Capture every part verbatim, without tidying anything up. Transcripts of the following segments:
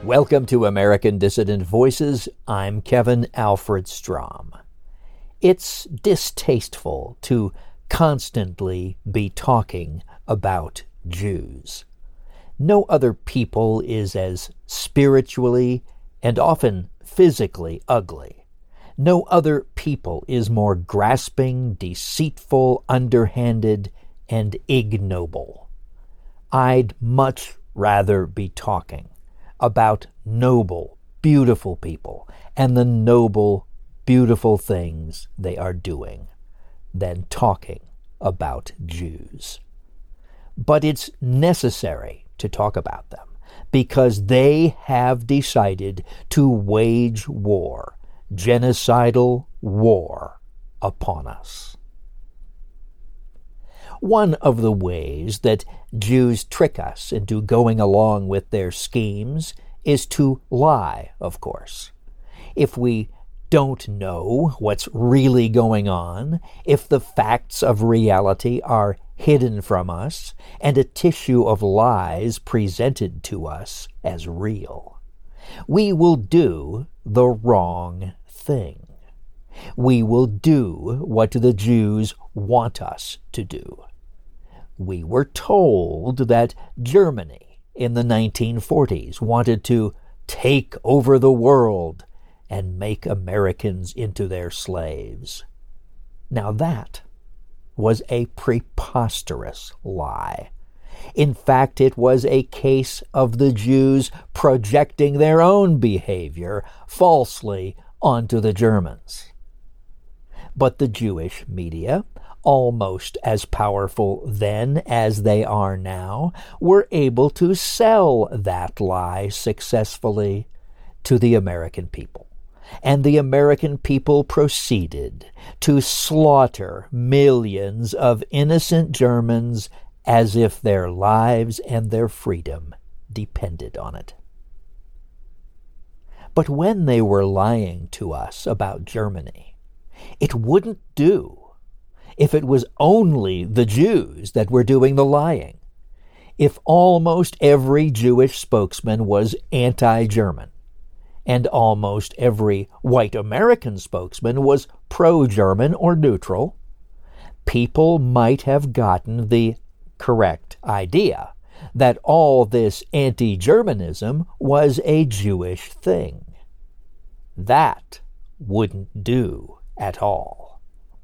Welcome to American Dissident Voices. I'm Kevin Alfred Strom. It's distasteful to constantly be talking about Jews. No other people is as spiritually and often physically ugly. No other people is more grasping, deceitful, underhanded, and ignoble. I'd much rather be talking about noble, beautiful people and the noble, beautiful things they are doing than talking about Jews. But it's necessary to talk about them because they have decided to wage war, genocidal war, upon us. One of the ways that Jews trick us into going along with their schemes is to lie, of course. If we don't know what's really going on, if the facts of reality are hidden from us, and a tissue of lies presented to us as real, we will do the wrong thing. We will do what the Jews want us to do. We were told that Germany in the nineteen forties wanted to take over the world and make Americans into their slaves. Now that was a preposterous lie. In fact, it was a case of the Jews projecting their own behavior falsely onto the Germans. But the Jewish media, almost as powerful then as they are now, were able to sell that lie successfully to the American people. And the American people proceeded to slaughter millions of innocent Germans as if their lives and their freedom depended on it. But when they were lying to us about Germany, it wouldn't do if it was only the Jews that were doing the lying. If almost every Jewish spokesman was anti-German, and almost every white American spokesman was pro-German or neutral, people might have gotten the correct idea that all this anti-Germanism was a Jewish thing. That wouldn't do at all.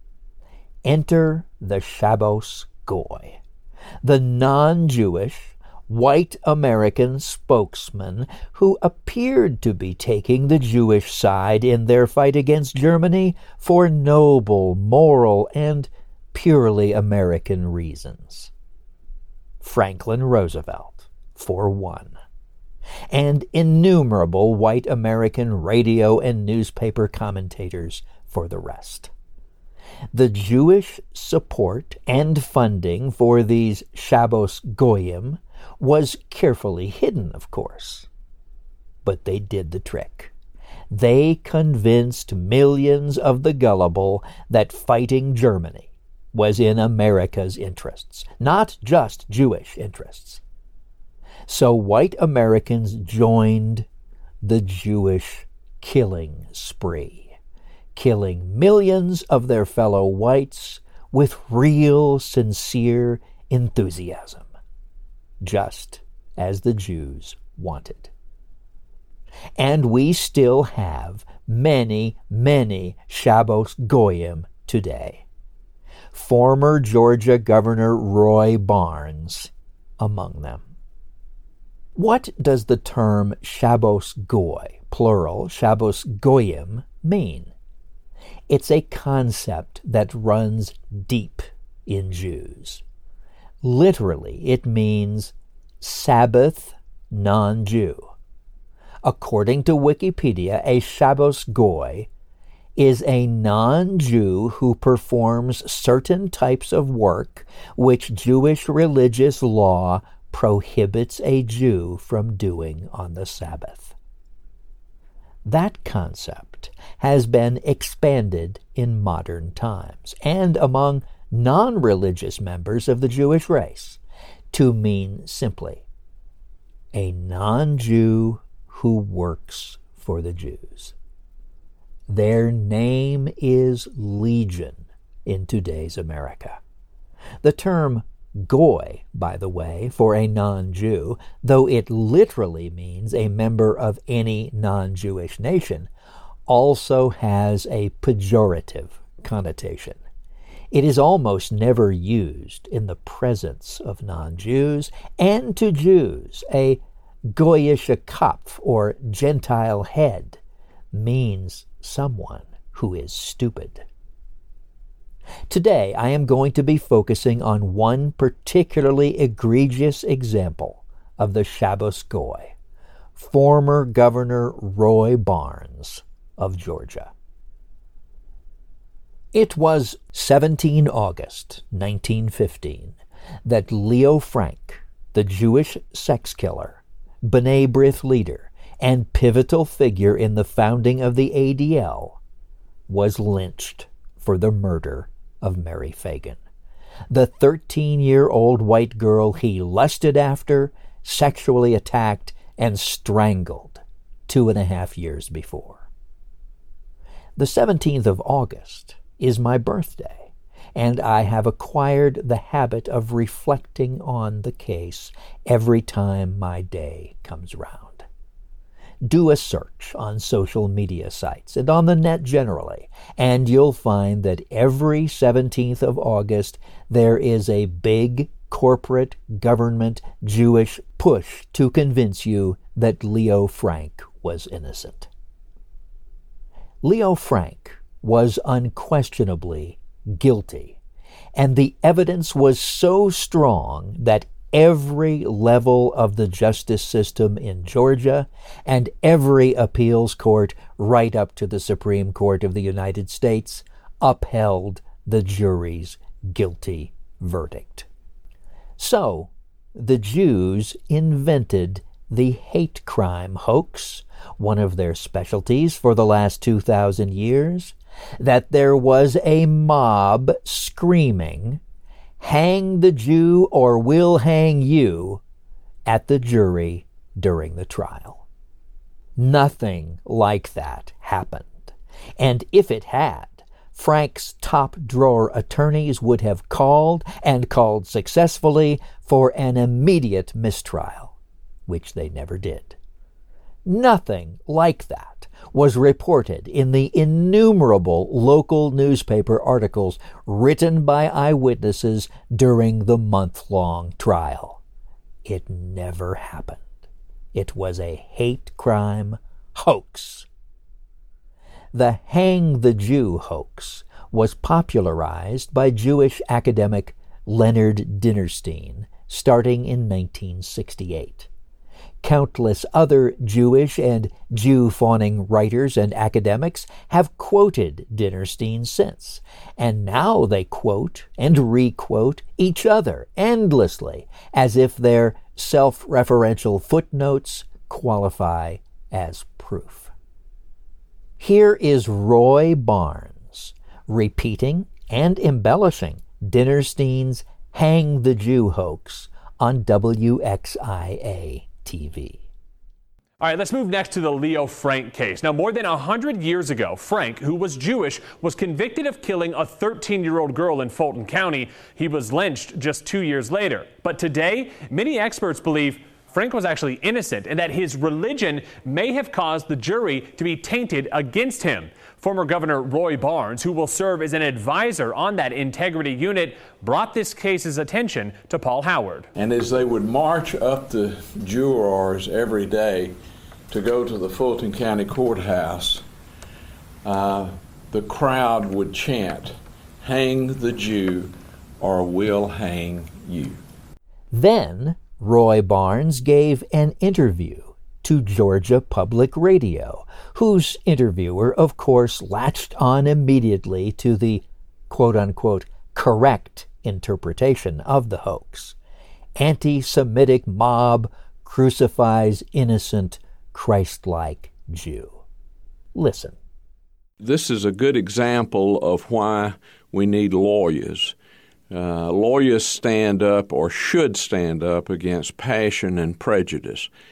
Enter the Shabbos Goy, the non-Jewish, white American spokesman who appeared to be taking the Jewish side in their fight against Germany for noble, moral, and purely American reasons. Franklin Roosevelt, for one, and innumerable white American radio and newspaper commentators for the rest. The Jewish support and funding for these Shabbos Goyim was carefully hidden, of course. But they did the trick. They convinced millions of the gullible that fighting Germany was in America's interests, not just Jewish interests. So white Americans joined the Jewish killing spree, killing millions of their fellow whites with real, sincere enthusiasm, just as the Jews wanted. And we still have many, many Shabbos Goyim today. Former Georgia Governor Roy Barnes among them. What does the term Shabbos Goy, plural, Shabbos Goyim, mean? It's a concept that runs deep in Jews. Literally, it means Sabbath non-Jew. According to Wikipedia, a Shabbos Goy is a non-Jew who performs certain types of work which Jewish religious law prohibits a Jew from doing on the Sabbath. That concept has been expanded in modern times and among non-religious members of the Jewish race to mean simply a non-Jew who works for the Jews. Their name is legion in today's America. The term goy, by the way, for a non-Jew, though it literally means a member of any non-Jewish nation, also has a pejorative connotation. It is almost never used in the presence of non-Jews, and to Jews, a goyische Kopf, or Gentile head, means someone who is stupid. Today, I am going to be focusing on one particularly egregious example of the Shabbos Goy, former Governor Roy Barnes of Georgia. It was the seventeenth of August, nineteen fifteen, that Leo Frank, the Jewish sex killer, B'nai B'rith leader, and pivotal figure in the founding of the A D L, was lynched for the murder of Mary Phagan, the thirteen-year-old white girl he lusted after, sexually attacked, and strangled two and a half years before. The seventeenth of August is my birthday, and I have acquired the habit of reflecting on the case every time my day comes round. Do a search on social media sites and on the net generally, and you'll find that every seventeenth of August there is a big corporate government Jewish push to convince you that Leo Frank was innocent. Leo Frank was unquestionably guilty, and the evidence was so strong that every level of the justice system in Georgia and every appeals court right up to the Supreme Court of the United States upheld the jury's guilty verdict. So, the Jews invented the hate crime hoax, one of their specialties for the last two thousand years, that there was a mob screaming, "Hang the Jew or we'll hang you," at the jury during the trial. Nothing like that happened. And if it had, Frank's top-drawer attorneys would have called, and called successfully, for an immediate mistrial, which they never did. Nothing like that was reported in the innumerable local newspaper articles written by eyewitnesses during the month-long trial. It never happened. It was a hate crime hoax. The Hang the Jew hoax was popularized by Jewish academic Leonard Dinerstein starting in nineteen sixty-eight. Countless other Jewish and Jew-fawning writers and academics have quoted Dinerstein since, and now they quote and re-quote each other endlessly, as if their self-referential footnotes qualify as proof. Here is Roy Barnes repeating and embellishing Dinerstein's Hang the Jew hoax on W X I A T V. All right, let's move next to the Leo Frank case. Now, more than one hundred years ago, Frank, who was Jewish, was convicted of killing a thirteen-year-old girl in Fulton County. He was lynched just two years later. But today, many experts believe Frank was actually innocent and that his religion may have caused the jury to be tainted against him. Former Governor Roy Barnes, who will serve as an advisor on that integrity unit, brought this case's attention to Paul Howard. And as they would march up the jurors every day to go to the Fulton County Courthouse, uh, the crowd would chant, "Hang the Jew or we'll hang you." Then Roy Barnes gave an interview to Georgia Public Radio, whose interviewer, of course, latched on immediately to the quote-unquote correct interpretation of the hoax. Anti-Semitic mob crucifies innocent, Christ-like Jew. Listen. This is a good example of why we need lawyers. Uh, lawyers stand up, or should stand up, against passion and prejudice.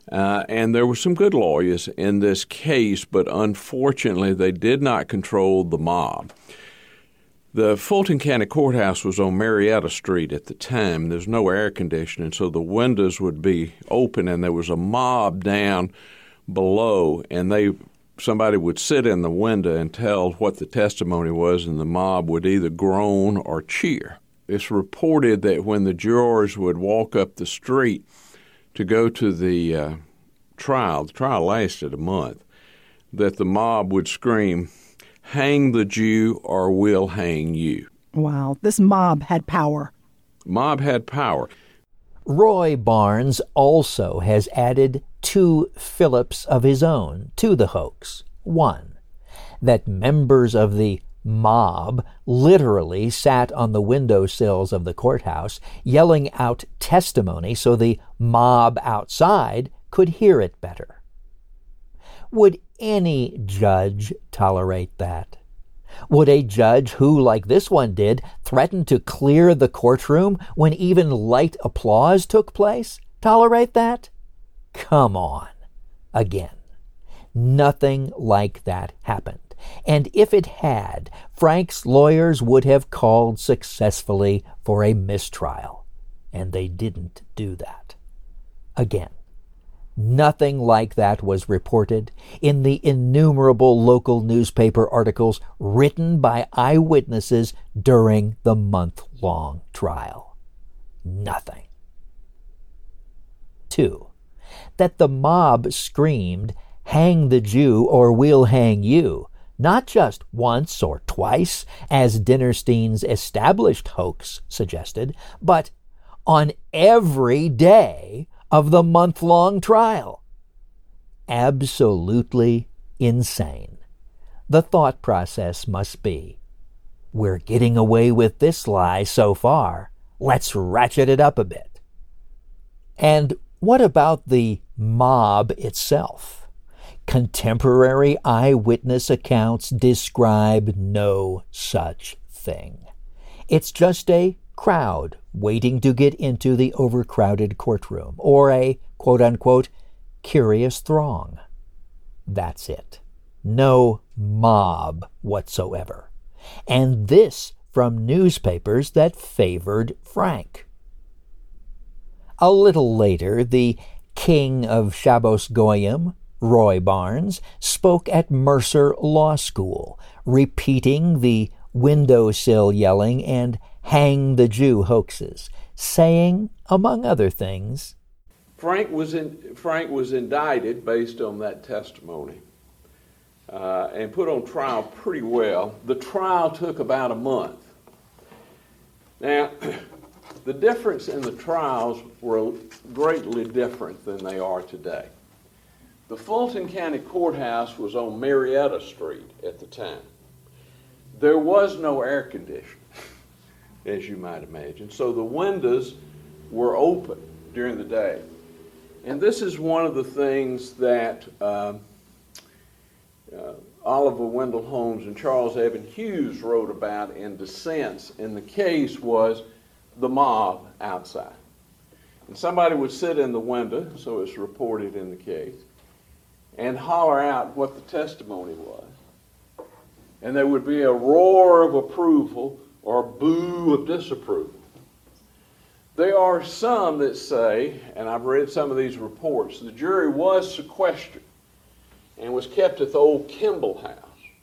Uh, and there were some good lawyers in this case, but unfortunately they did not control the mob. The Fulton County Courthouse was on Marietta Street at the time. There's no air conditioning, so the windows would be open, and there was a mob down below, and they somebody would sit in the window and tell what the testimony was, and the mob would either groan or cheer. It's reported that when the jurors would walk up the street to go to the uh, trial, the trial lasted a month, that the mob would scream, "Hang the Jew or we'll hang you." Wow, this mob had power. Mob had power. Roy Barnes also has added two Phillips of his own to the hoax. One, that members of the mob literally sat on the windowsills of the courthouse yelling out testimony so the mob outside could hear it better. Would any judge tolerate that? Would a judge who, like this one did, threaten to clear the courtroom when even light applause took place, tolerate that? Come on. Again, nothing like that happened. And if it had, Frank's lawyers would have called successfully for a mistrial. And they didn't do that. Again, nothing like that was reported in the innumerable local newspaper articles written by eyewitnesses during the month-long trial. Nothing. Two, that the mob screamed, "Hang the Jew or we'll hang you," not just once or twice, as Dinerstein's established hoax suggested, but on every day of the month-long trial. Absolutely insane. The thought process must be, we're getting away with this lie so far, let's ratchet it up a bit. And what about the mob itself? Contemporary eyewitness accounts describe no such thing. It's just a crowd waiting to get into the overcrowded courtroom, or a quote-unquote curious throng. That's it. No mob whatsoever. And this from newspapers that favored Frank. A little later, the king of Shabbos Goyim, Roy Barnes, spoke at Mercer Law School, repeating the windowsill yelling and "hang the Jew" hoaxes, saying, among other things, Frank was in, Frank was indicted based on that testimony uh, and put on trial pretty well. The trial took about a month. Now, the difference in the trials were greatly different than they are today. The Fulton County Courthouse was on Marietta Street at the time. There was no air conditioning, as you might imagine, so the windows were open during the day. And this is one of the things that uh, uh, Oliver Wendell Holmes and Charles Evan Hughes wrote about in dissents in the case was the mob outside. And somebody would sit in the window, so it's reported in the case, and holler out what the testimony was. And there would be a roar of approval or a boo of disapproval. There are some that say, and I've read some of these reports, the jury was sequestered and was kept at the old Kimball House.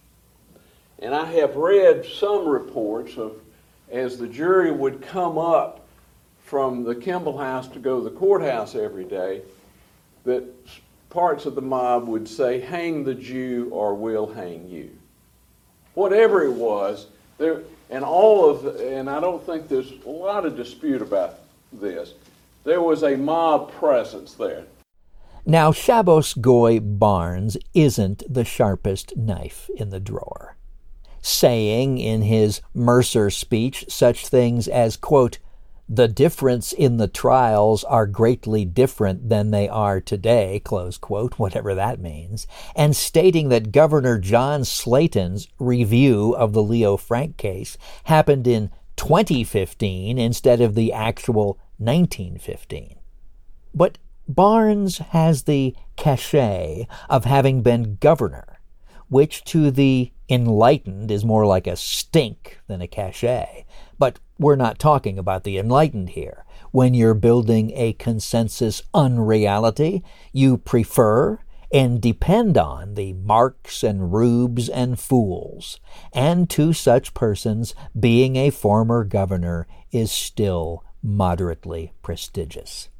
And I have read some reports of, as the jury would come up from the Kimball House to go to the courthouse every day, that parts of the mob would say, "Hang the Jew or we'll hang you." Whatever it was, there, and all of, the, and I don't think there's a lot of dispute about this, there was a mob presence there. Now, Shabbos Goy Barnes isn't the sharpest knife in the drawer, saying in his Mercer speech such things as, quote, "The difference in the trials are greatly different than they are today," close quote, whatever that means, and stating that Governor John Slayton's review of the Leo Frank case happened in twenty fifteen instead of the actual nineteen fifteen. But Barnes has the cachet of having been governor, which to the enlightened is more like a stink than a cachet. But we're not talking about the enlightened here. When you're building a consensus unreality, you prefer and depend on the Marks and Rubes and fools, and to such persons being a former governor is still moderately prestigious.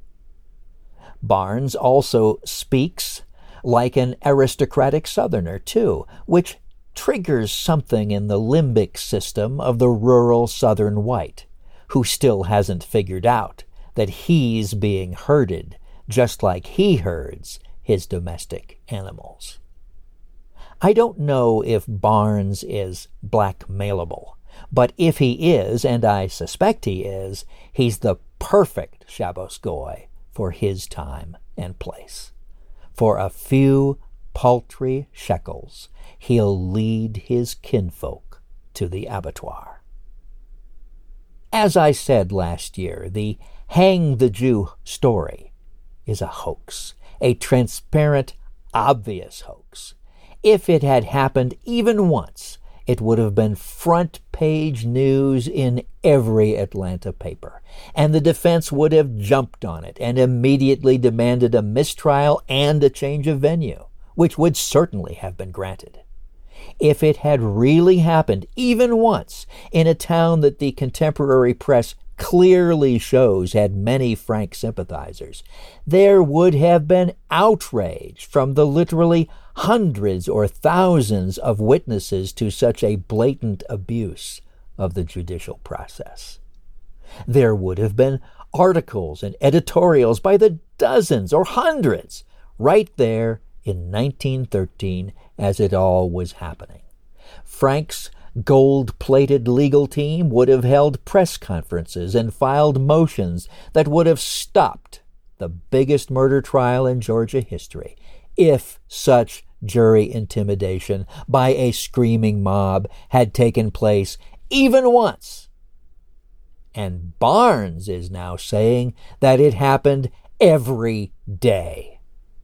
Barnes also speaks like an aristocratic Southerner, too, which triggers something in the limbic system of the rural Southern white, who still hasn't figured out that he's being herded just like he herds his domestic animals. I don't know if Barnes is blackmailable, but if he is, and I suspect he is, he's the perfect Shabbos Goy for his time and place. For a few paltry shekels, he'll lead his kinfolk to the abattoir. As I said last year, the Hang the Jew story is a hoax, a transparent, obvious hoax. If it had happened even once, it would have been front-page news in every Atlanta paper, and the defense would have jumped on it and immediately demanded a mistrial and a change of venue, which would certainly have been granted. If it had really happened even once in a town that the contemporary press clearly shows had many Frank sympathizers, there would have been outrage from the literally hundreds or thousands of witnesses to such a blatant abuse of the judicial process. There would have been articles and editorials by the dozens or hundreds right there in nineteen thirteen as it all was happening. Frank's gold-plated legal team would have held press conferences and filed motions that would have stopped the biggest murder trial in Georgia history if such jury intimidation by a screaming mob had taken place even once. And Barnes is now saying that it happened every day.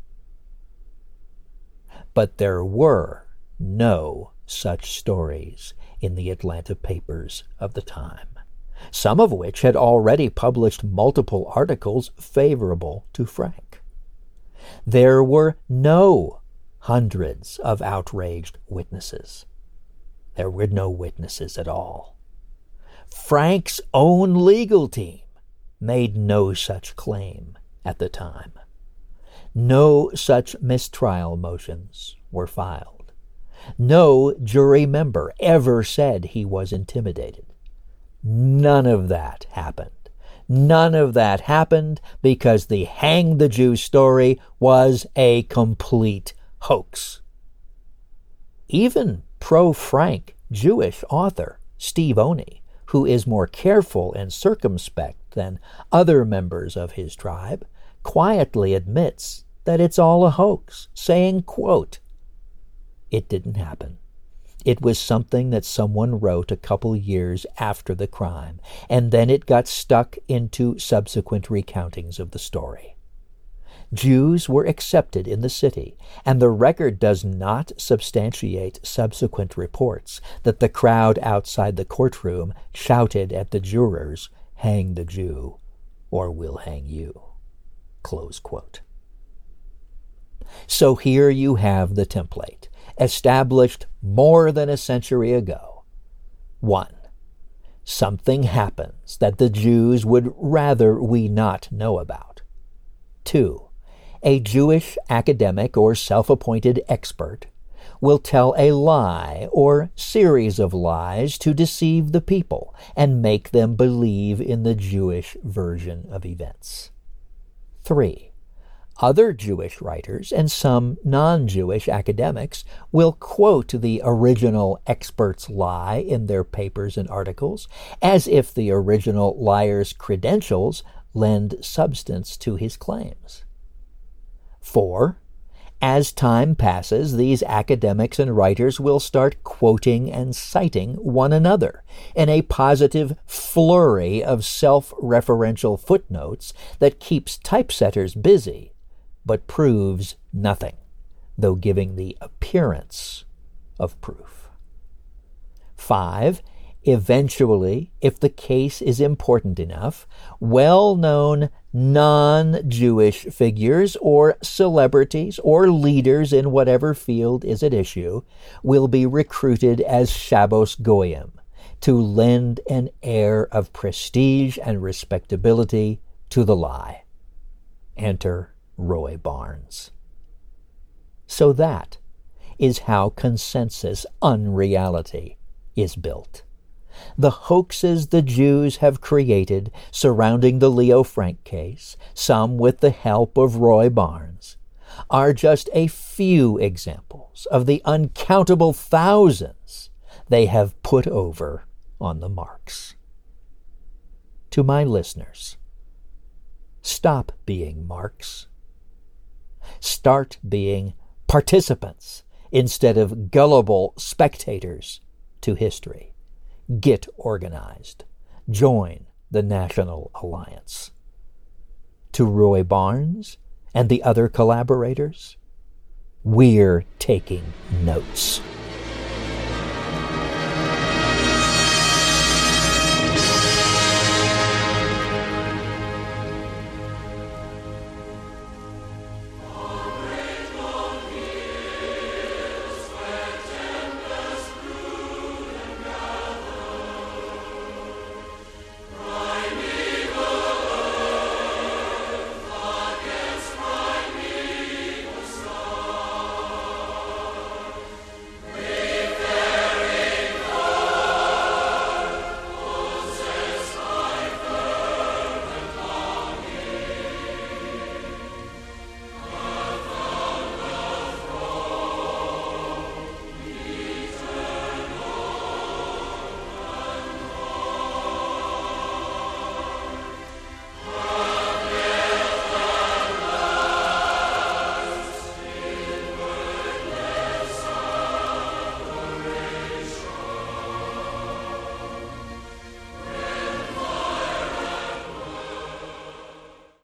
But there were no such stories in the Atlanta papers of the time, some of which had already published multiple articles favorable to Frank. There were no hundreds of outraged witnesses. There were no witnesses at all. Frank's own legal team made no such claim at the time. No such mistrial motions were filed. No jury member ever said he was intimidated. None of that happened. None of that happened because the Hang the Jew story was a complete hoax. Even pro-Frank Jewish author Steve Oney, who is more careful and circumspect than other members of his tribe, quietly admits that it's all a hoax, saying, quote, "It didn't happen. It was something that someone wrote a couple years after the crime, and then it got stuck into subsequent recountings of the story. Jews were accepted in the city, and the record does not substantiate subsequent reports that the crowd outside the courtroom shouted at the jurors, 'Hang the Jew, or we'll hang you.'" Close quote. So here you have the template, established more than a century ago. One, something happens that the Jews would rather we not know about. Two, a Jewish academic or self-appointed expert will tell a lie or series of lies to deceive the people and make them believe in the Jewish version of events. Three, other Jewish writers and some non-Jewish academics will quote the original expert's lie in their papers and articles as if the original liar's credentials lend substance to his claims. Four, as time passes, these academics and writers will start quoting and citing one another in a positive flurry of self-referential footnotes that keeps typesetters busy but proves nothing, though giving the appearance of proof. Five, eventually, if the case is important enough, well-known non-Jewish figures or celebrities or leaders in whatever field is at issue will be recruited as Shabbos Goyim to lend an air of prestige and respectability to the lie. Enter Roy Barnes. So that is how consensus unreality is built. The hoaxes the Jews have created surrounding the Leo Frank case, some with the help of Roy Barnes, are just a few examples of the uncountable thousands they have put over on the marks. To my listeners, stop being marks. Start being participants instead of gullible spectators to history. Get organized. Join the National Alliance. To Roy Barnes and the other collaborators, we're taking notes.